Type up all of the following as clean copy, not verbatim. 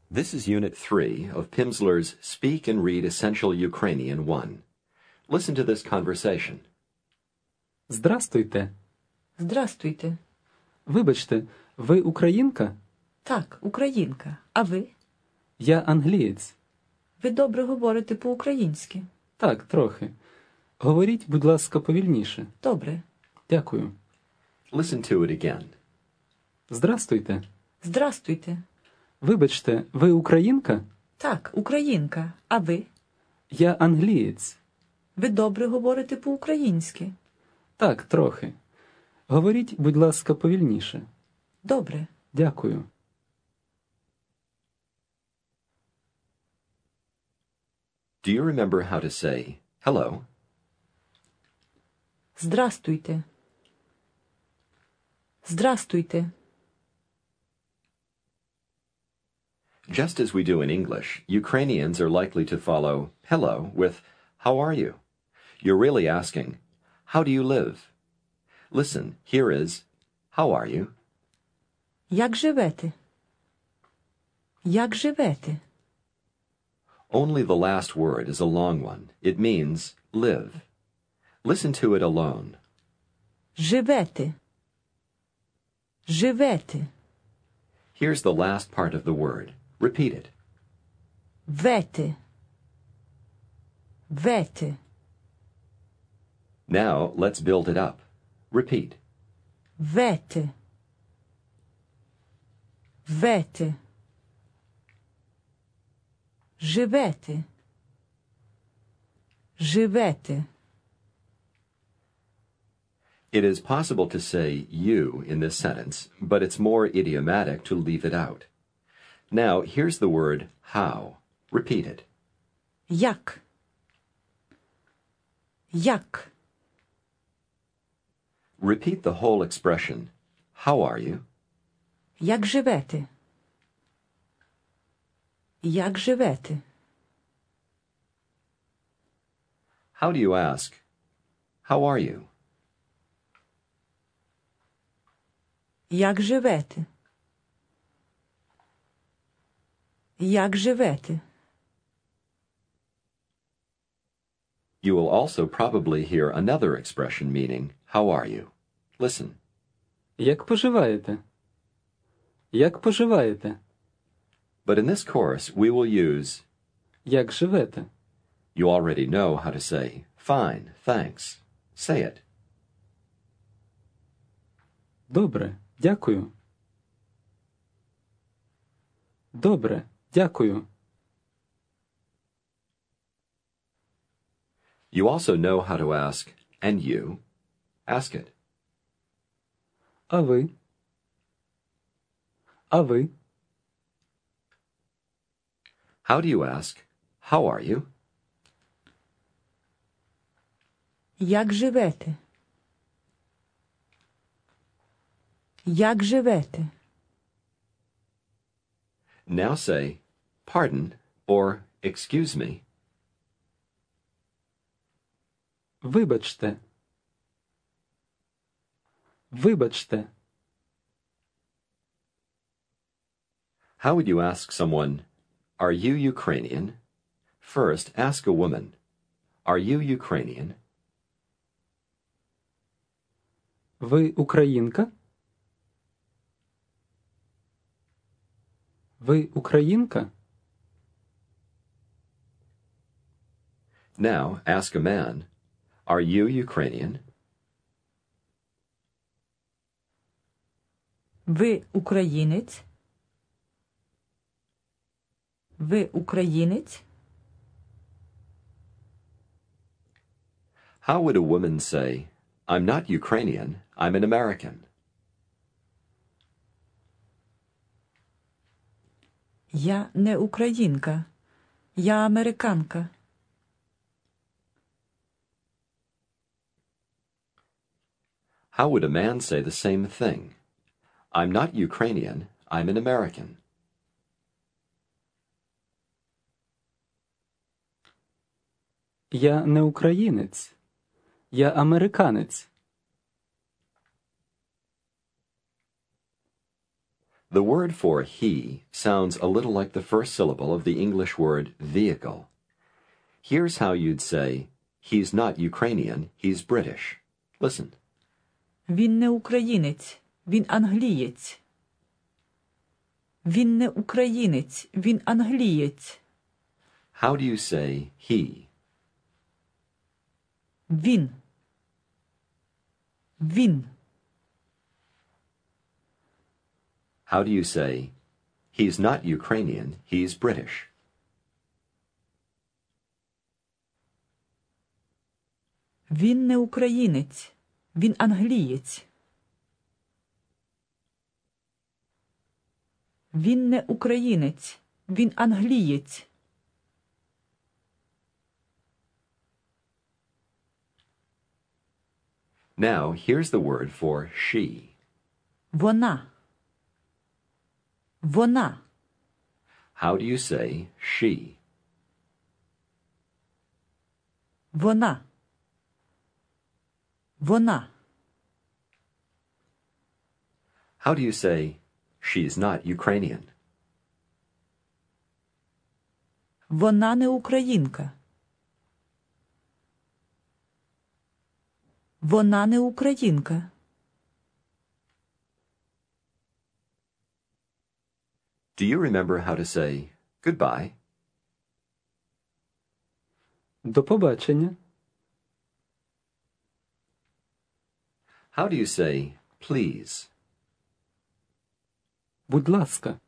This is Unit 3 of Pimsleur's Speak and Read Essential Ukrainian 1. Listen to this conversation. Здрастуйте. Здрастуйте. Вибачте, ви українка? Так, українка. А ви? Я англієць. Ви добре говорите по-українськи. Так, трохи. Говоріть, будь ласка, повільніше. Добре. Дякую. Listen to it again. Здрастуйте. Здрастуйте. Вибачте, ви українка? Так, українка. А ви? Я англієць. Ви добре говорите по-українськи. Так, трохи. Говоріть, будь ласка, повільніше. Добре. Дякую. Do you remember how to say hello? Здрастуйте. Здрастуйте. Just as we do in English, Ukrainians are likely to follow hello with how are you? You're really asking, how do you live? Listen, here is how are you? Як живете? Як живете? Only the last word is a long one. It means live. Listen to it alone. Живете. Живете. Here's the last part of the word. Repeat it. Вете. Вете. Now, let's build it up. Repeat. Вете. Вете. Живете. Живете. It is possible to say you in this sentence, but it's more idiomatic to leave it out. Now, here's the word how. Repeat it. Як. Як. Repeat the whole expression. How are you? Як живете? Як живете? How do you ask? How are you? Як живете? Як живете? You will also probably hear another expression meaning, how are you? Listen. Як поживаєте? Як поживаєте? But in this course, we will use, Як живете? you already know how to say, fine, thanks. Say it. Добре, дякую. Добре, дякую. You also know how to ask, and you? Ask it. А ви? А ви? How do you ask, how are you? Як живете? Як живете? Now say, pardon, or excuse me. Вибачте. Вибачте. How would you ask someone, are you Ukrainian? First, ask a woman, are you Ukrainian? Ви українка? Ви українка? Now, ask a man, are you Ukrainian? Ви українець? Ви українець? How would a woman say, I'm not Ukrainian, I'm an American? Я не українка. Я американка. How would a man say the same thing? I'm not Ukrainian, I'm an American. Я не українець. Я американець. The word for he sounds a little like the first syllable of the English word vehicle. Here's how you'd say, he's not Ukrainian, he's British. Listen. Він не українець, він англієць. Він не українець, він англієць. How do you say he? Він. Він. How do you say, he's not Ukrainian, he's British? Він не українець, він англієць. Він не українець, він англієць. Now, here's the word for she. Вона. Вона. How do you say she? Вона. Вона. How do you say, she's not Ukrainian? Вона не українка. Вона не українка. Do you remember how to say goodbye? До побачення. How do you say please? Будь ласка.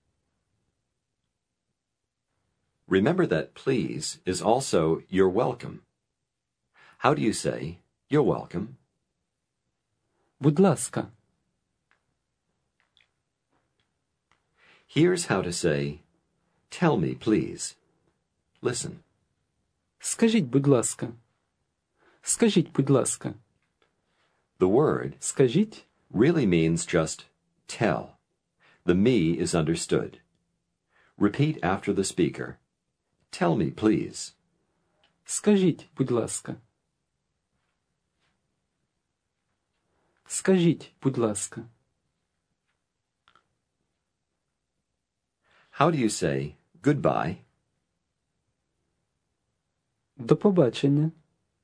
Remember that please is also you're welcome. How do you say you're welcome? Будь ласка. Here's how to say tell me please. Listen. Скажіть, будь ласка. Скажіть, будь ласка. The word Скажіть. really means just tell. The me is understood. Repeat after the speaker. Tell me, please. Скажіть, будь ласка. Скажіть, будь ласка. How do you say goodbye? До побачення.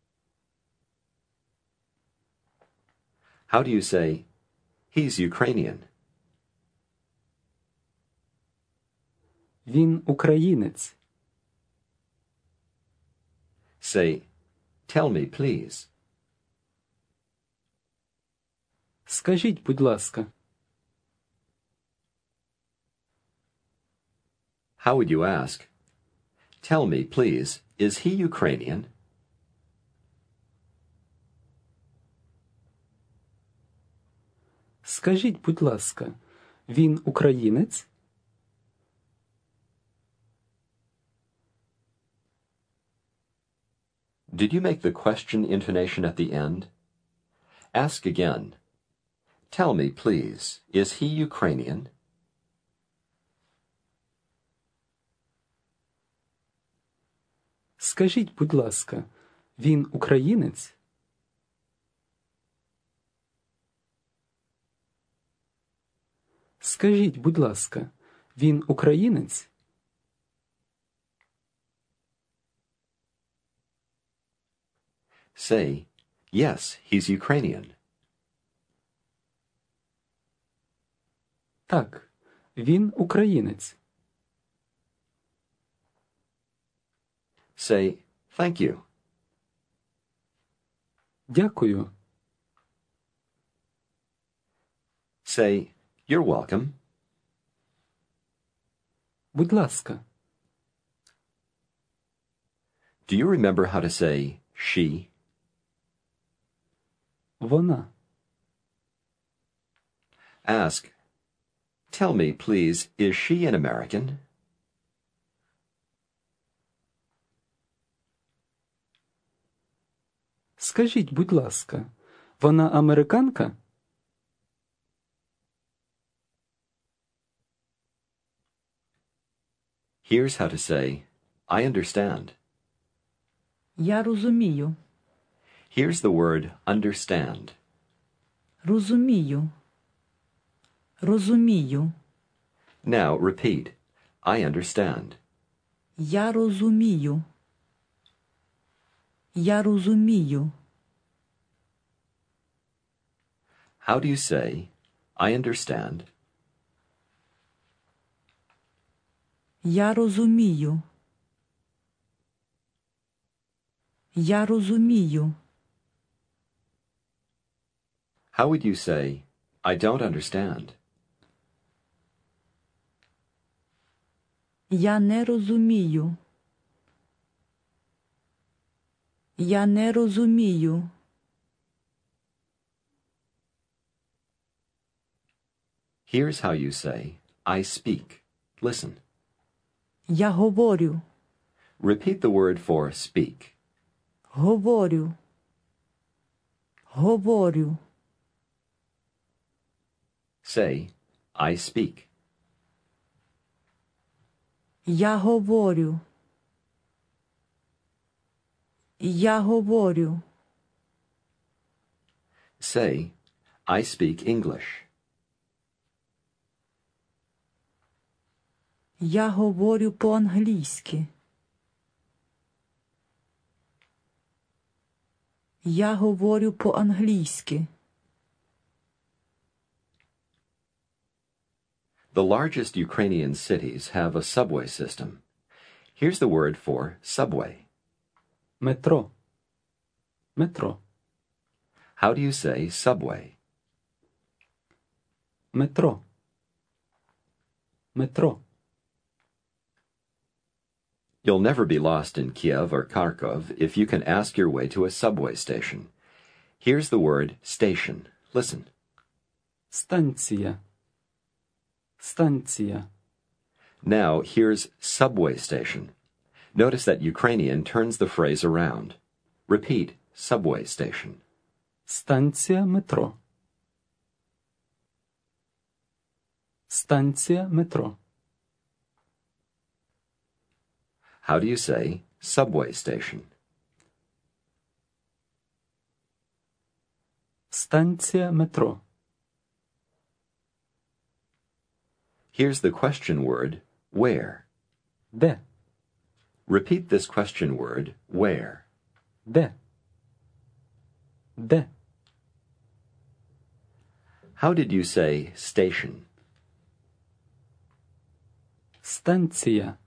How do you say he's Ukrainian? Він українець. Say, tell me, please. Скажіть, будь ласка. How would you ask? Tell me, please, is he Ukrainian? Скажіть, будь ласка, він українець? Did you make the question intonation at the end? Ask again. Tell me, please, is he Ukrainian? Скажіть, будь ласка, він українець? Скажіть, будь ласка, він українець? Say, yes, he's Ukrainian. Так, він українець. Say, thank you. Дякую. Say, you're welcome. Будь ласка. Do you remember how to say she? Вона. Ask, tell me, please, is she an American? Скажіть, будь ласка, вона американка? Here's how to say, I understand. Я розумію. Here's the word understand. Розумію. Розумію. Now repeat. I understand. Я розумію. Я розумію. How do you say, I understand? Я розумію. Я розумію. How would you say, I don't understand? Я не розумію. Я не розумію. Here's how you say, I speak. Listen. Я говорю. Repeat the word for speak. Говорю. Говорю. Say, I speak. Я говорю. Я говорю. Say, I speak English. Я говорю по-англійськи. Я говорю по-англійськи. The largest Ukrainian cities have a subway system. Here's the word for subway. Метро. Метро. How do you say subway? Метро. Метро. You'll never be lost in Kiev or Kharkov if you can ask your way to a subway station. Here's the word station. Listen. Станція. Станція. Now here's subway station. Notice that Ukrainian turns the phrase around. Repeat, subway station. Станція метро. Станція метро. How do you say subway station? Станція метро. Here's the question word, where. Де? Repeat this question word, where. Де? Де? How did you say station? Станція.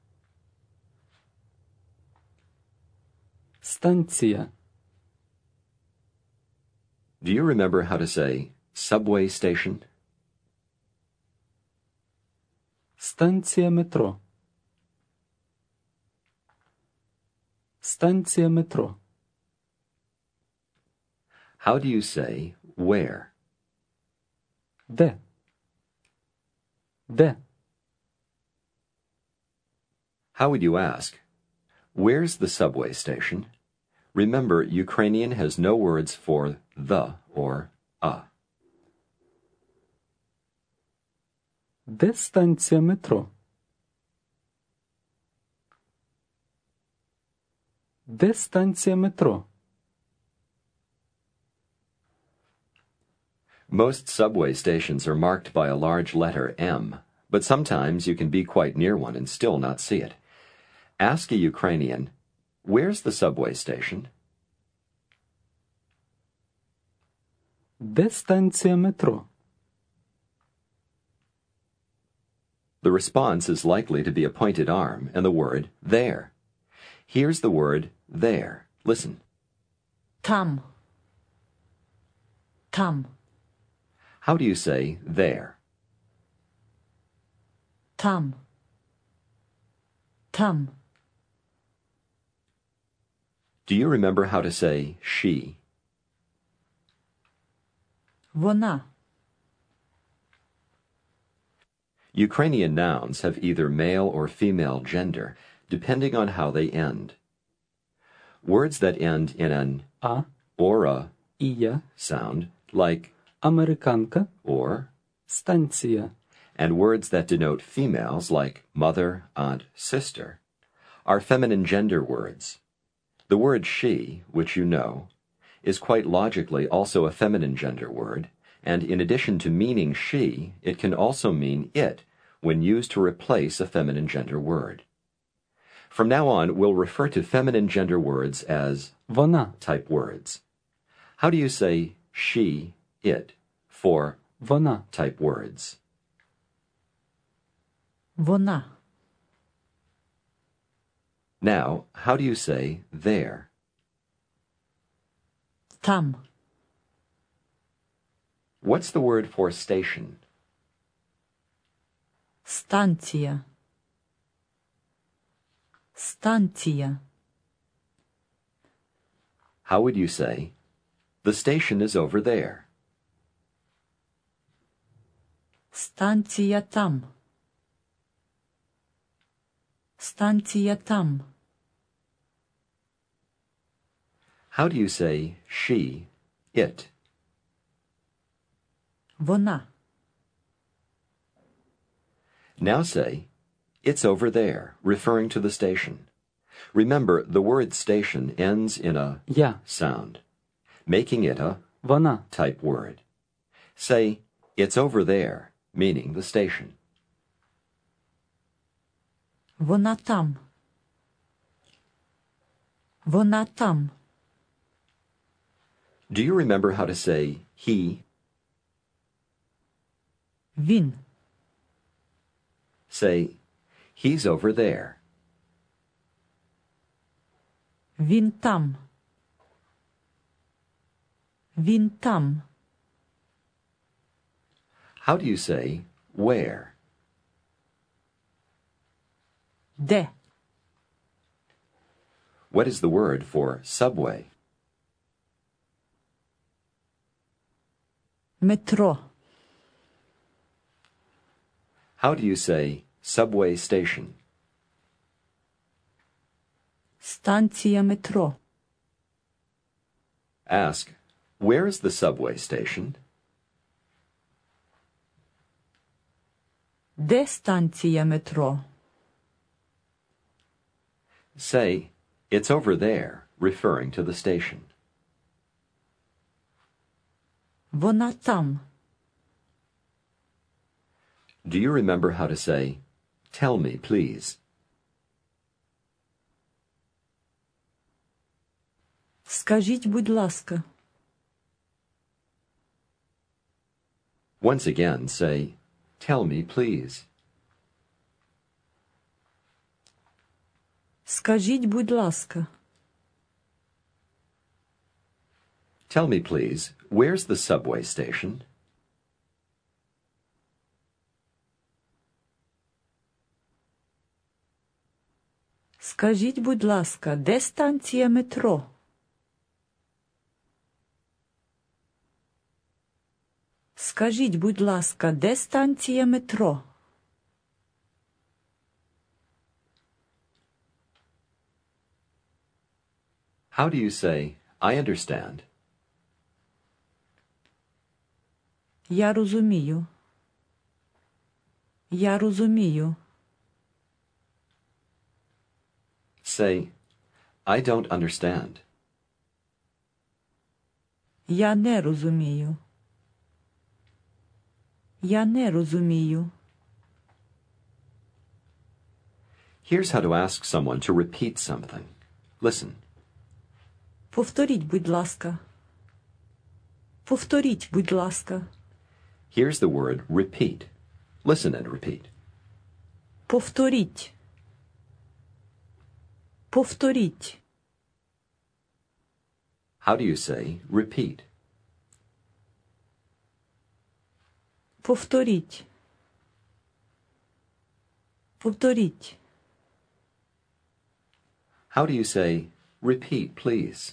Станція. Do you remember how to say subway station? Станція метро. Станція метро. How do you say where? Де? Де? How would you ask? Where's the subway station? Remember, Ukrainian has no words for the or a. Де станція метро? Де станція метро? Most subway stations are marked by a large letter M, but sometimes you can be quite near one and still not see it. Ask a Ukrainian, where's the subway station? Де станція метро? The response is likely to be a pointed arm and the word there. Here's the word there. Listen. Там. Там. How do you say there? Там. Там. Do you remember how to say she? Вона. Ukrainian nouns have either male or female gender, depending on how they end. Words that end in an А, or a і я, sound, like американка, or, станція. and words that denote females, like mother, aunt, sister, are feminine gender words. The word she, which you know, is quite logically also a feminine gender word, and in addition to meaning she, it can also mean it, when used to replace a feminine gender word. From now on, we'll refer to feminine gender words as Вона. type words. How do you say she, it for Вона. type words? Вона. Now, how do you say there? Там. What's the word for station? Станція. Станція. How would you say, the station is over there? Станція там. Станція там. How do you say she, it? Вона. Now say, it's over there, referring to the station. Remember, the word station ends in a Я. sound, making it a Вона. type word. Say, it's over there, meaning the station. Вона там. Вона там. Do you remember how to say he? Він. Say, he's over there. Він там. Він там. How do you say where? Де? What is the word for subway? Метро. How do you say subway station? Станція метро. Ask, where is the subway station? Де станція метро? Say, it's over there, referring to the station. Вона там. Do you remember how to say, tell me, please? Скажіть, будь ласка. Once again, say, tell me, please. Скажіть, будь ласка. Tell me, please, where's the subway station? Скажіть, будь ласка, де станція метро? Скажіть, будь ласка, де станція метро? How do you say, I understand? Я розумію. Я розумію. Say, I don't understand. Я не розумію. Я не розумію. Here's how to ask someone to repeat something. Listen. Повторіть, будь ласка. Повторіть, будь ласка. Here's the word repeat. Listen and repeat. Повторіть. Повторіть. How do you say repeat? Повторіть. Повторіть. How do you say repeat, please?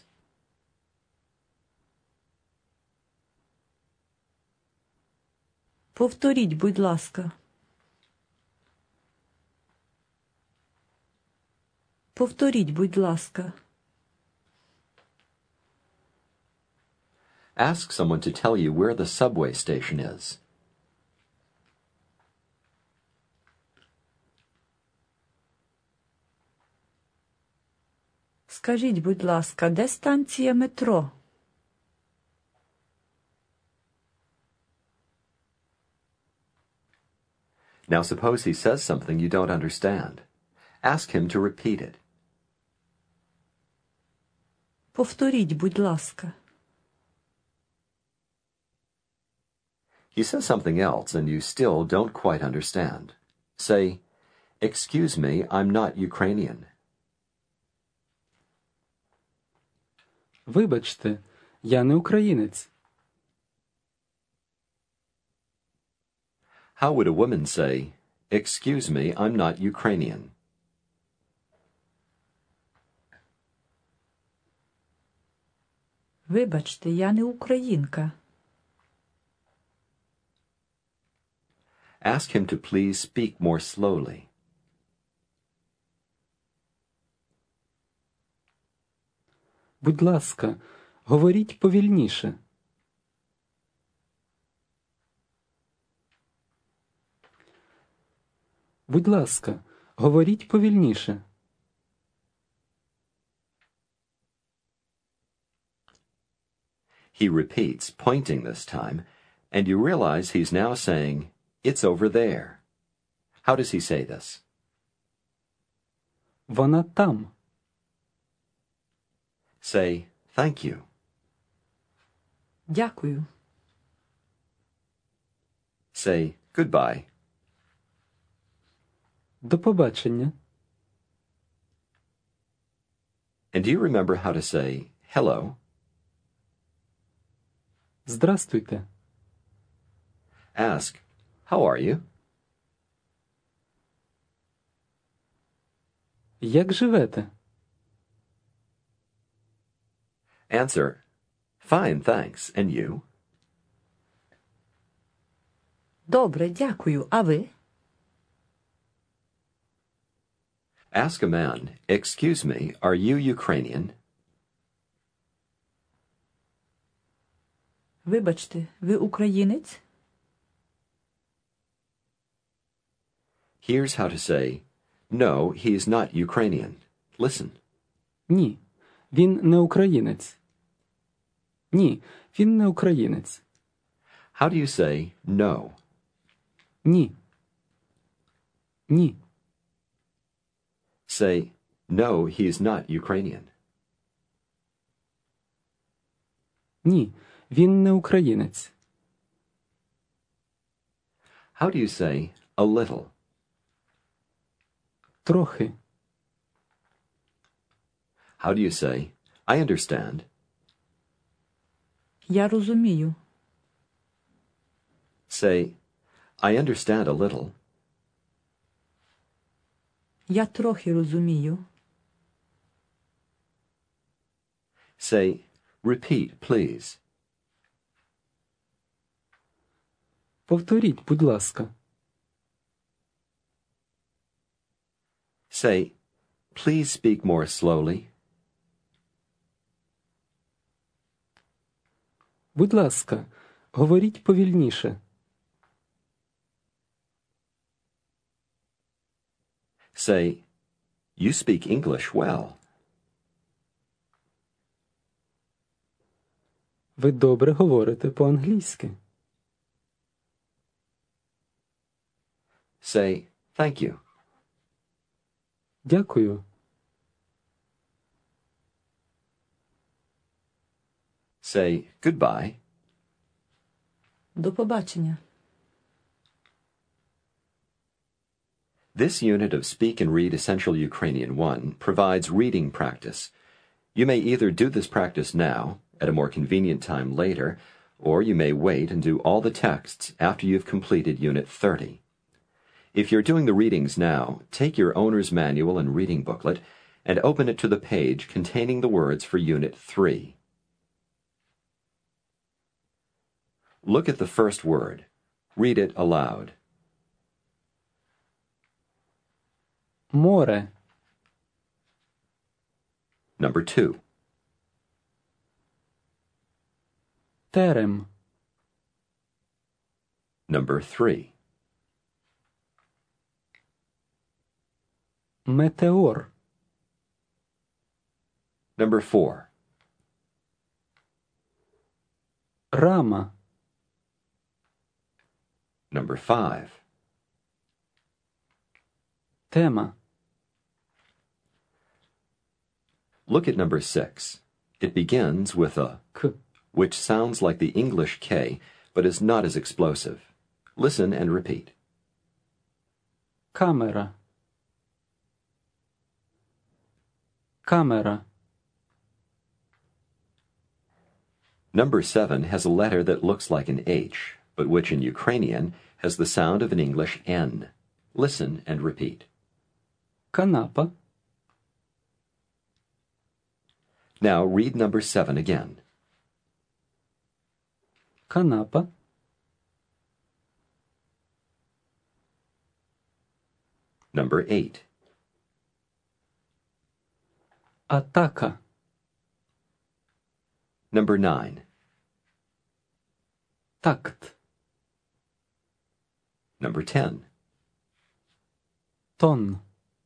Повторіть, будь ласка. Повторіть, будь ласка. Ask someone to tell you where the subway station is. Скажіть, будь ласка, де станція метро? Now suppose he says something you don't understand. Ask him to repeat it. Повторіть, будь ласка. He says something else and you still don't quite understand. Say, "Excuse me, I'm not Ukrainian." Вибачте, я не українець. How would a woman say, "Excuse me, I'm not Ukrainian"? Вибачте, я не українка. Ask him to please speak more slowly. Будь ласка, говоріть повільніше. Будь ласка, говоріть повільніше. He repeats, pointing this time, and you realize he's now saying, "It's over there." How does he say this? Вона там. Say, "Thank you." Дякую. Say, "Goodbye." До побачення. And do you remember how to say, "Hello"? Здрастуйте. Ask, "How are you?" Як живете? Answer, "Fine, thanks. And you?" Добре, дякую. А ви? Ask a man, "Excuse me, are you Ukrainian?" Вибачте, ви українець? Here's how to say, "No, he's not Ukrainian." Listen. Ні, він не українець. Ні, він не українець. How do you say no? Ні. Ні. Say, "No, he's not Ukrainian." Ні, він не українець. How do you say a little? Трохи. How do you say, "I understand"? Я розумію. Say, "I understand a little." Я трохи розумію. Say, "Repeat, please." Повторіть, будь ласка. Say, "Please speak more slowly." Будь ласка, говоріть повільніше. Say, "You speak English well." Ви добре говорите по-англійськи. Say, "Thank you." Дякую. Say, "Goodbye." До побачення. This unit of Speak and Read Essential Ukrainian 1 provides reading practice. You may either do this practice now, at a more convenient time later, or you may wait and do all the texts after you've completed Unit 30. If you're doing the readings now, take your owner's manual and reading booklet and open it to the page containing the words for Unit 3. Look at the first word. Read it aloud. Море. Number 2. Терем. Number 3. Метеор. Number 4. Рама. Number 5. Тема. Look at number 6. It begins with a К. which sounds like the English K, but is not as explosive. Listen and repeat. Камера. Камера. Number 7 has a letter that looks like an H, but which in Ukrainian has the sound of an English N. Listen and repeat. Канапа. Now read number 7 again. Канапа. Number 8. Атака. Number 9. Такт. Number 10. Тон.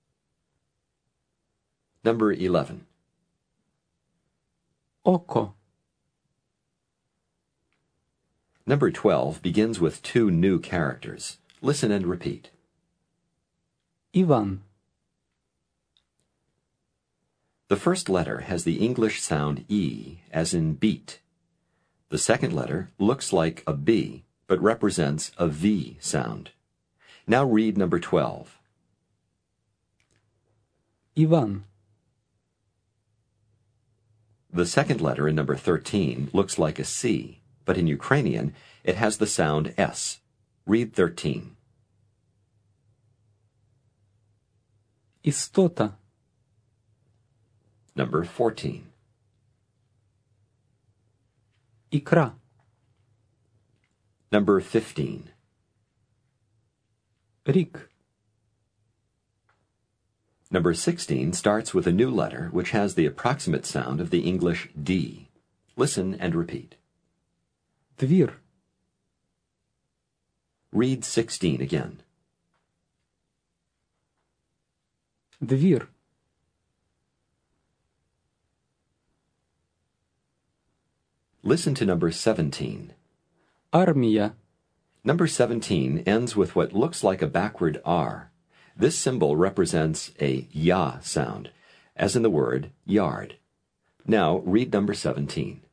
Number 11. Око. Number 12 begins with 2 new characters. Listen and repeat. Иван. The first letter has the English sound E, as in beat. The second letter looks like a B, but represents a V sound. Now read number 12. Иван. The second letter in number 13 looks like a C, but in Ukrainian it has the sound S. Read 13. Істота. Number 14. Ікра. Number 15. Рік. Number 16 starts with a new letter which has the approximate sound of the English D. Listen and repeat. Двір. Read 16 again. Двір. Listen to number 17. Армія. Number 17 ends with what looks like a backward R. This symbol represents a ya sound, as in the word yard. Now read number 17.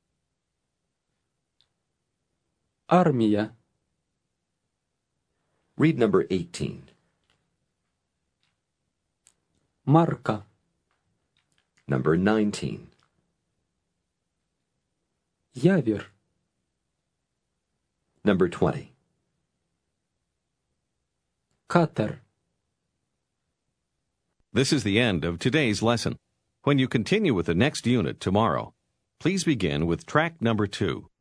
Армія. Read number 18. Марка. Number 19. Явір. Number 20. Катер. This is the end of today's lesson. When you continue with the next unit tomorrow, please begin with track number 2.